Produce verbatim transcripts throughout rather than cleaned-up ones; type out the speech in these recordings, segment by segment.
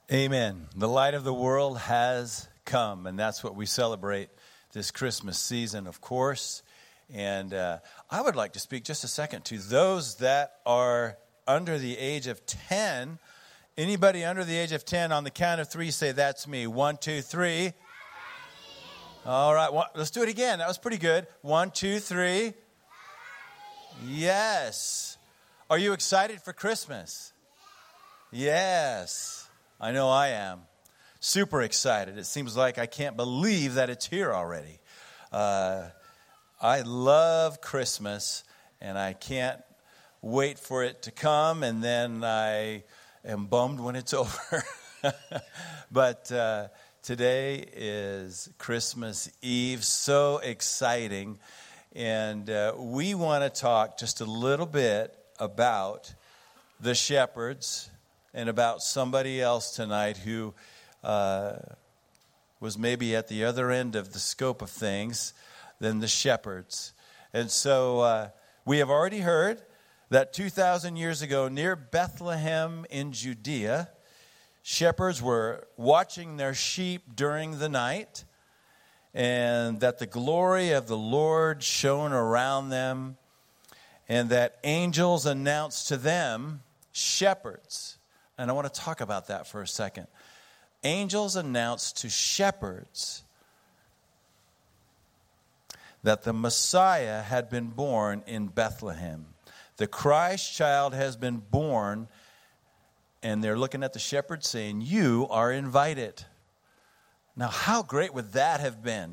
Amen. The light of the world has come, and that's what we celebrate this Christmas season, of course. And uh, I would like to speak just a second to those that are under the age of ten. Anybody under the age of ten, on the count of three, say, "That's me." One, two, three. All right, one, let's do it again. That was pretty good. One, two, three. Yes. Are you excited for Christmas? Yes. I know I am. Super excited. It seems like I can't believe that it's here already. Uh, I love Christmas, and I can't wait for it to come, and then I am bummed when it's over. But uh, today is Christmas Eve. So exciting. And uh, we want to talk just a little bit about the shepherds and about somebody else tonight who uh, was maybe at the other end of the scope of things than the shepherds. And so uh, we have already heard that two thousand years ago near Bethlehem in Judea, shepherds were watching their sheep during the night, and that the glory of the Lord shone around them, and that angels announced to them, shepherds. And I want to talk about that for a second. Angels announced to shepherds that the Messiah had been born in Bethlehem. The Christ child has been born, and they're looking at the shepherds saying, "You are invited." Now, how great would that have been?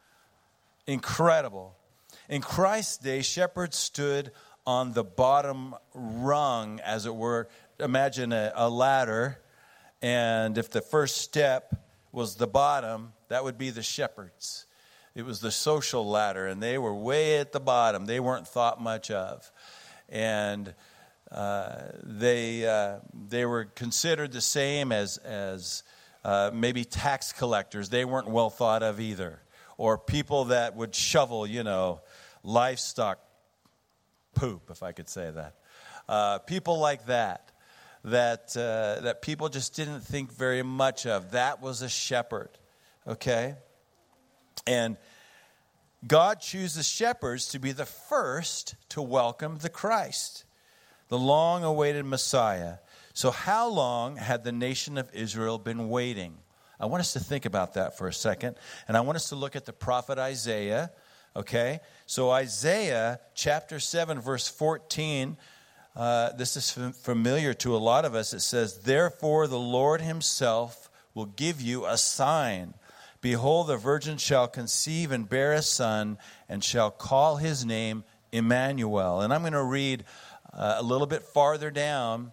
Incredible. In Christ's day, shepherds stood on the bottom rung, as it were. Imagine a, a ladder, and if the first step was the bottom, that would be the shepherds. It was the social ladder, and they were way at the bottom. They weren't thought much of. And uh, they uh, they were considered the same as, as uh, maybe tax collectors. They weren't well thought of either. Or people that would shovel, you know, livestock poop, if I could say that. Uh, people like that. That uh, that people just didn't think very much of. That was a shepherd, okay? And God chooses shepherds to be the first to welcome the Christ, the long-awaited Messiah. So how long had the nation of Israel been waiting? I want us to think about that for a second. And I want us to look at the prophet Isaiah, okay? So Isaiah chapter seven, verse fourteen, Uh, this is familiar to a lot of us. It says, "Therefore the Lord himself will give you a sign. Behold, the virgin shall conceive and bear a son, and shall call his name Emmanuel." And I'm going to read uh, a little bit farther down.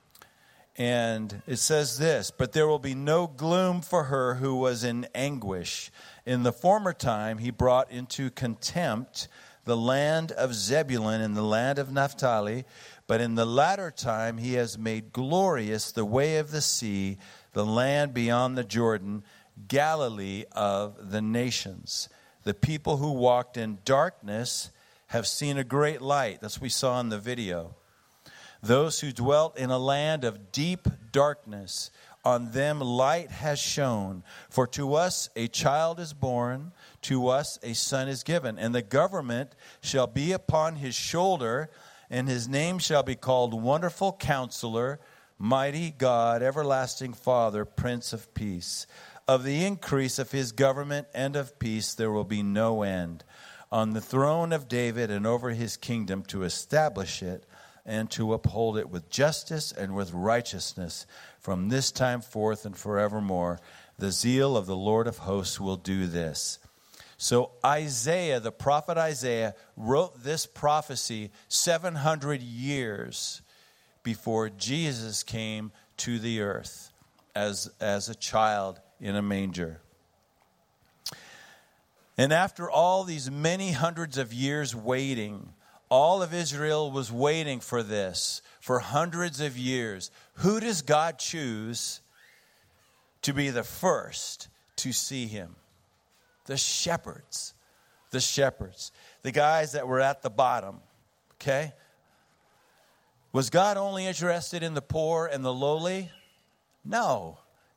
And it says this, "But there will be no gloom for her who was in anguish. In the former time he brought into contempt the land of Zebulun and the land of Naphtali. But in the latter time he has made glorious the way of the sea, the land beyond the Jordan, Galilee of the nations. The people who walked in darkness have seen a great light." That's what we saw in the video. "Those who dwelt in a land of deep darkness, on them light has shone. For to us a child is born, to us a son is given, and the government shall be upon his shoulder, and his name shall be called Wonderful Counselor, Mighty God, Everlasting Father, Prince of Peace. Of the increase of his government and of peace there will be no end. On the throne of David and over his kingdom, to establish it and to uphold it with justice and with righteousness from this time forth and forevermore. The zeal of the Lord of hosts will do this." So Isaiah, the prophet Isaiah, wrote this prophecy seven hundred years before Jesus came to the earth as, as a child in a manger. And after all these many hundreds of years waiting, all of Israel was waiting for this for hundreds of years. Who does God choose to be the first to see him? The shepherds. The shepherds. The guys that were at the bottom. Okay? Was God only interested in the poor and the lowly? No.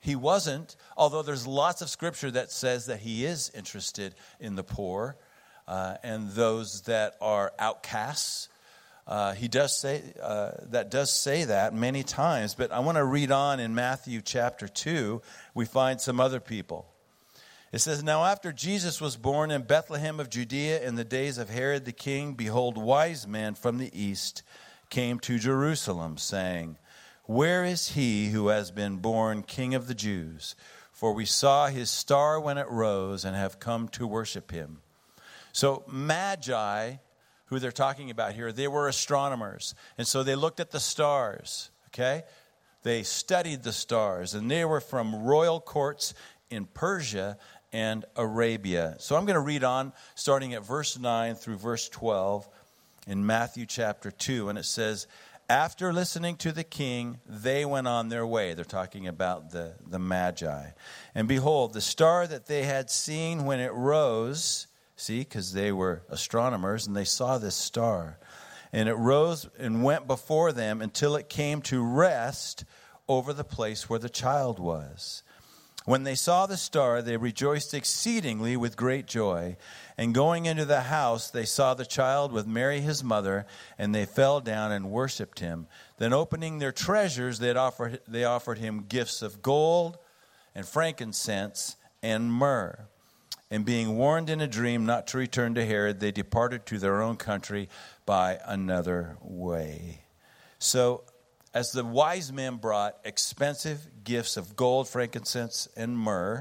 he wasn't, although there's lots of scripture that says that he is interested in the poor uh, and those that are outcasts. Uh, he does say uh, that does say that many times, but I want to read on in Matthew chapter two. We find some other people. It says, "Now after Jesus was born in Bethlehem of Judea in the days of Herod the king, behold, wise men from the east came to Jerusalem, saying, 'Where is he who has been born King of the Jews? For we saw his star when it rose and have come to worship him.'" So Magi, who they're talking about here, they were astronomers. And so they looked at the stars, okay? They studied the stars, and they were from royal courts in Persia and Arabia. So I'm going to read on, starting at verse nine through verse twelve in Matthew chapter two. And it says, "After listening to the king, they went on their way." They're talking about the, the Magi. "And behold, the star that they had seen when it rose," see, because they were astronomers and they saw this star. "And it rose and went before them until it came to rest over the place where the child was. When they saw the star, they rejoiced exceedingly with great joy. And going into the house, they saw the child with Mary his mother, and they fell down and worshipped him. Then opening their treasures, they offered, they offered him gifts of gold and frankincense and myrrh. And being warned in a dream not to return to Herod, they departed to their own country by another way." So, as the wise men brought expensive gifts of gold, frankincense, and myrrh,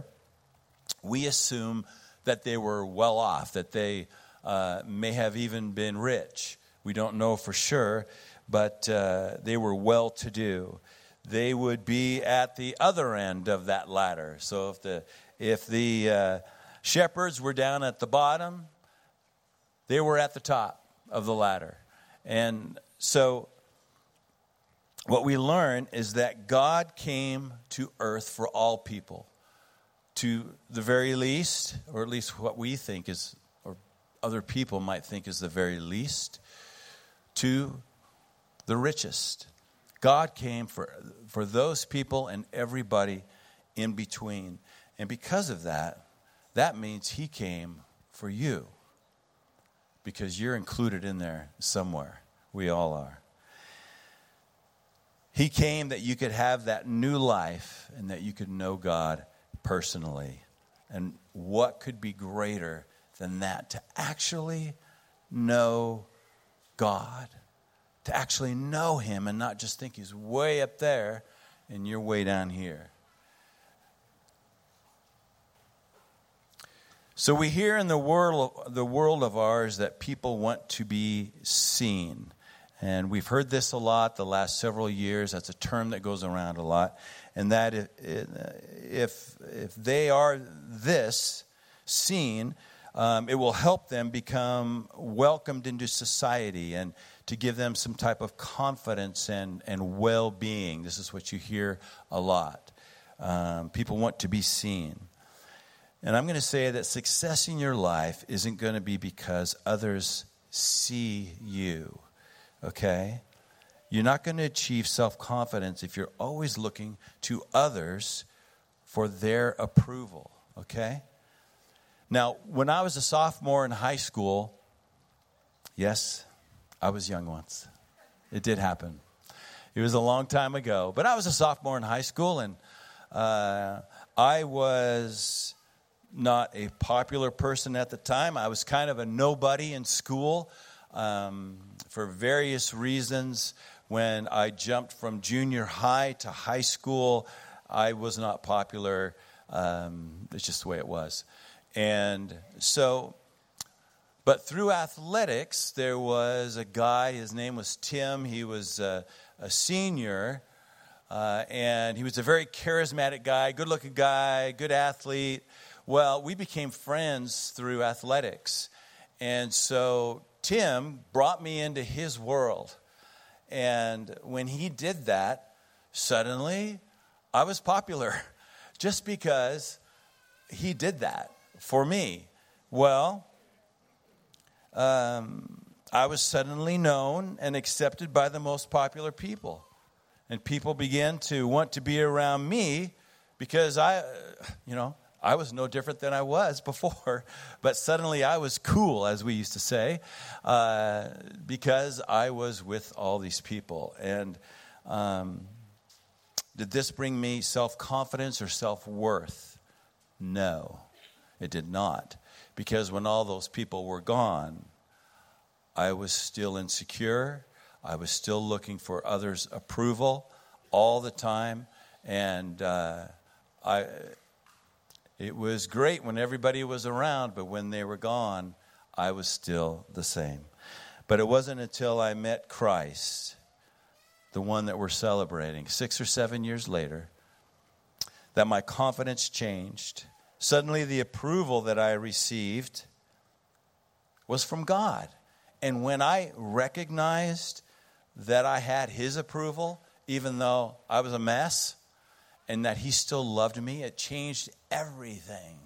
we assume that they were well off, that they uh, may have even been rich. We don't know for sure, but uh, they were well-to-do. They would be at the other end of that ladder. So if the if the uh, shepherds were down at the bottom, they were at the top of the ladder. And so what we learn is that God came to earth for all people. To the very least, or at least what we think is, or other people might think is the very least, to the richest. God came for, for those people and everybody in between. And because of that, that means he came for you. Because you're included in there somewhere. We all are. He came that you could have that new life and that you could know God personally. And what could be greater than that? To actually know God. To actually know him and not just think he's way up there and you're way down here. So we hear in the world, the world of ours that people want to be seen. And we've heard this a lot the last several years. That's a term that goes around a lot. And that if if, if they are this, seen, um, it will help them become welcomed into society and to give them some type of confidence and, and well-being. This is what you hear a lot. Um, people want to be seen. And I'm going to say that success in your life isn't going to be because others see you, okay? You're not going to achieve self-confidence if you're always looking to others for their approval, okay? Now, when I was a sophomore in high school, yes, I was young once. It did happen. It was a long time ago. But I was a sophomore in high school, and uh, I was not a popular person at the time. I was kind of a nobody in school um, for various reasons. When I jumped from junior high to high school, I was not popular. Um, it's just the way it was. And so, but through athletics, there was a guy, his name was Tim. He was a, a senior, uh, and he was a very charismatic guy, good-looking guy, good athlete. Well, we became friends through athletics. And so Tim brought me into his world. And when he did that, suddenly I was popular just because he did that for me. Well, um, I was suddenly known and accepted by the most popular people. And people began to want to be around me because I, you know, I was no different than I was before, but suddenly I was cool, as we used to say, uh, because I was with all these people. And um, did this bring me self-confidence or self-worth? No, it did not. Because when all those people were gone, I was still insecure. I was still looking for others' approval all the time. And uh, I... It was great when everybody was around, but when they were gone, I was still the same. But it wasn't until I met Christ, the one that we're celebrating, six or seven years later, that my confidence changed. Suddenly the approval that I received was from God. And when I recognized that I had his approval, even though I was a mess, and that he still loved me, it changed everything.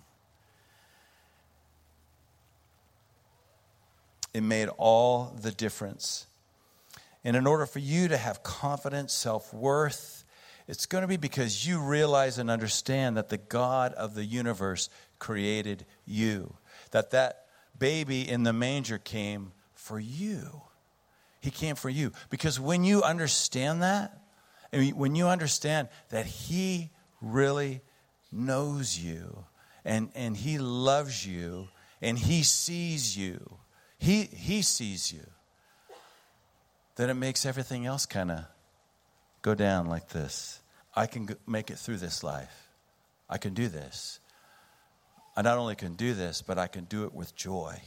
It made all the difference. And in order for you to have confidence, self-worth, it's going to be because you realize and understand that the God of the universe created you. That that baby in the manger came for you. He came for you. Because when you understand that, and when you understand that he really knows you and, and he loves you and he sees you, he, he sees you, then it makes everything else kind of go down like this. I can go, make it through this life. I can do this. I not only can do this, but I can do it with joy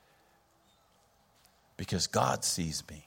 because God sees me.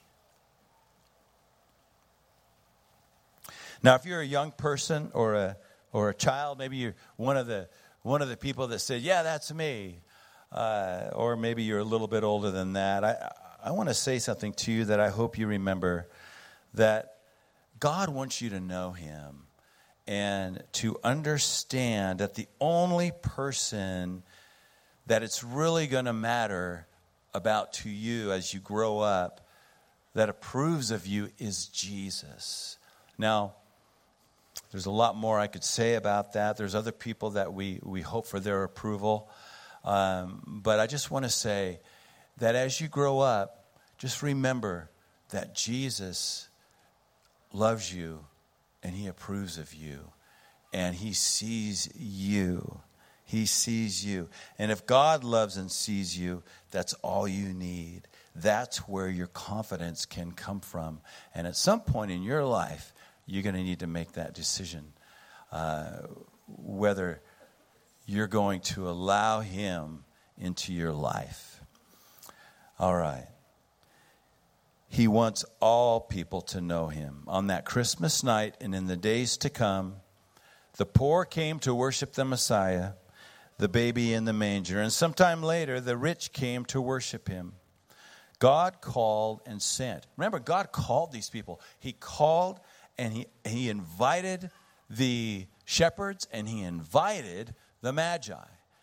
Now, if you're a young person or a or a child, maybe you're one of the one of the people that said, "Yeah, that's me," uh, or maybe you're a little bit older than that. I I want to say something to you that I hope you remember, that God wants you to know him and to understand that the only person that it's really going to matter about to you as you grow up, that approves of you, is Jesus. Now, there's a lot more I could say about that. There's other people that we, we hope for their approval. Um, but I just want to say that as you grow up, just remember that Jesus loves you and he approves of you. And he sees you. He sees you. And if God loves and sees you, that's all you need. That's where your confidence can come from. And at some point in your life, you're going to need to make that decision, uh, whether you're going to allow him into your life. All right. He wants all people to know him. On that Christmas night and in the days to come, the poor came to worship the Messiah, the baby in the manger. And sometime later, the rich came to worship him. God called and sent. Remember, God called these people. He called and he, he invited the shepherds and he invited the Magi.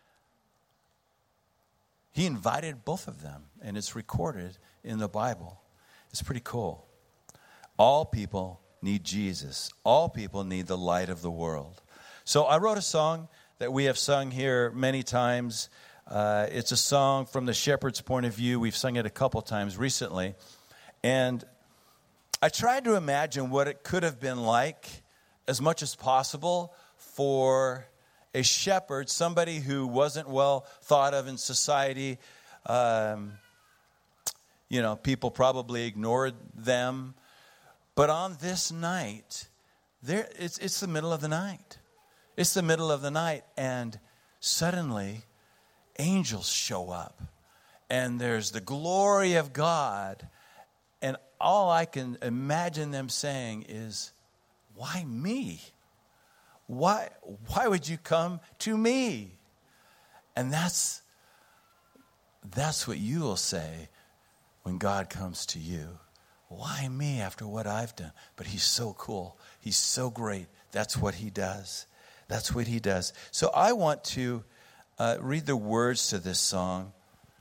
He invited both of them, and it's recorded in the Bible. It's pretty cool. All people need Jesus. All people need the light of the world. So I wrote a song that we have sung here many times. Uh, it's a song from the shepherd's point of view. We've sung it a couple times recently. And I tried to imagine what it could have been like, as much as possible, for a shepherd, somebody who wasn't well thought of in society. Um, you know, people probably ignored them. But on this night, there it's it's the middle of the night. It's the middle of the night, and suddenly angels show up. And there's the glory of God. And all I can imagine them saying is, why me? Why, why would you come to me? And that's, that's what you will say when God comes to you. Why me after what I've done? But he's so cool. He's so great. That's what he does. That's what he does. So I want to uh, read the words to this song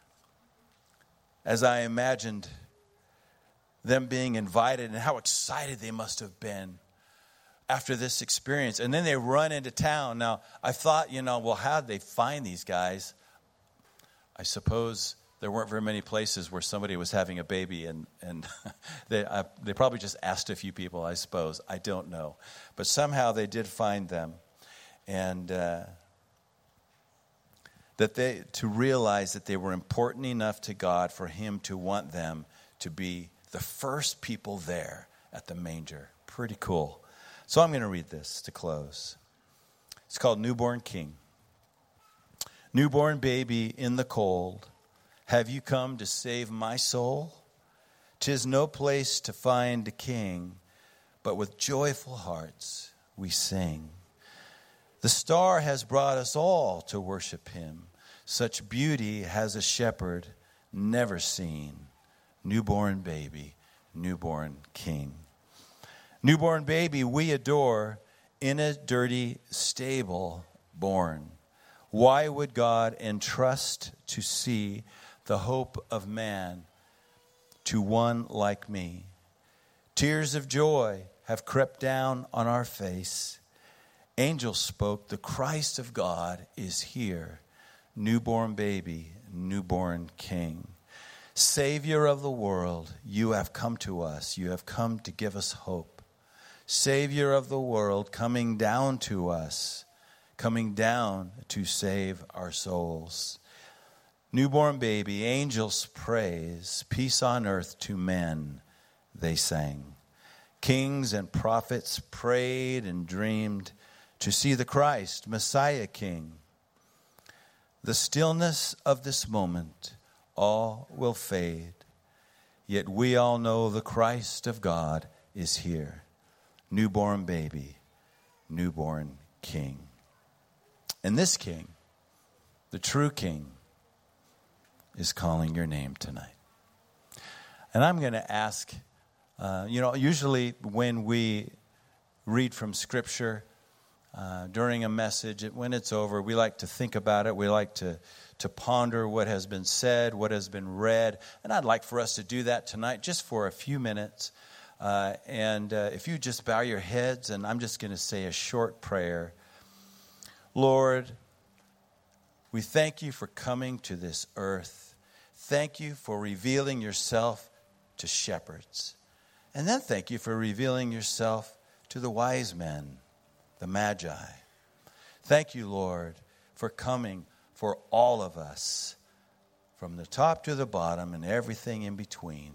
as I imagined them being invited and how excited they must have been after this experience. And then they run into town. Now, I thought, you know, well, how'd they find these guys? I suppose there weren't very many places where somebody was having a baby, and, and they, uh, they probably just asked a few people, I suppose. I don't know. But somehow they did find them. And uh, that they to realize that they were important enough to God for him to want them to be the first people there at the manger. Pretty cool. So I'm going to read this to close. It's called Newborn King. Newborn baby in the cold, have you come to save my soul? 'Tis no place to find a king, but with joyful hearts we sing. The star has brought us all to worship him. Such beauty has a shepherd never seen. Newborn baby, newborn king. Newborn baby we adore, in a dirty stable born. Why would God entrust to see the hope of man to one like me? Tears of joy have crept down on our face. Angels spoke, the Christ of God is here. Newborn baby, newborn king. Savior of the world, you have come to us. You have come to give us hope. Savior of the world, coming down to us. Coming down to save our souls. Newborn baby, angels praise, peace on earth to men, they sang. Kings and prophets prayed and dreamed to see the Christ, Messiah King. The stillness of this moment, all will fade, yet we all know the Christ of God is here. Newborn baby, newborn King. And this King, the true King, is calling your name tonight. And I'm going to ask, uh, you know, usually when we read from Scripture uh, during a message, when it's over, we like to think about it. We like to, to ponder what has been said, what has been read. And I'd like for us to do that tonight just for a few minutes. Uh, and uh, if you just bow your heads, and I'm just going to say a short prayer. Lord, we thank you for coming to this earth. Thank you for revealing yourself to shepherds. And then thank you for revealing yourself to the wise men, the magi. Thank you, Lord, for coming for all of us, from the top to the bottom and everything in between.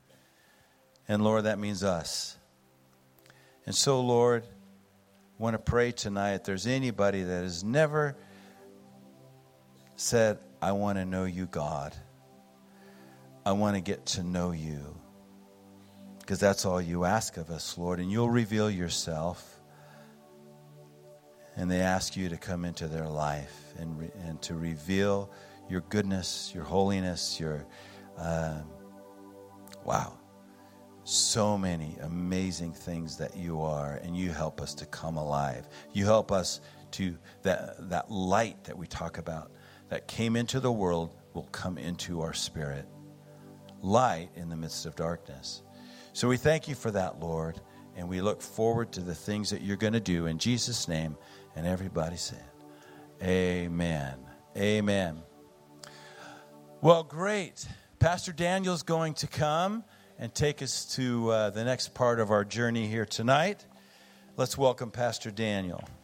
And Lord, that means us. And so, Lord, I want to pray tonight, if there's anybody that has never said, I want to know you, God. I want to get to know you. Because that's all you ask of us, Lord. And you'll reveal yourself. And they ask you to come into their life and, re- and to reveal your goodness, your holiness, your, uh, wow. So many amazing things that you are, and you help us to come alive. You help us to, that, that light that we talk about that came into the world will come into our spirit. Light in the midst of darkness. So we thank you for that, Lord, and we look forward to the things that you're going to do in Jesus' name. And everybody said, amen. Amen. Well, great. Pastor Daniel's going to come and take us to uh, the next part of our journey here tonight. Let's welcome Pastor Daniel.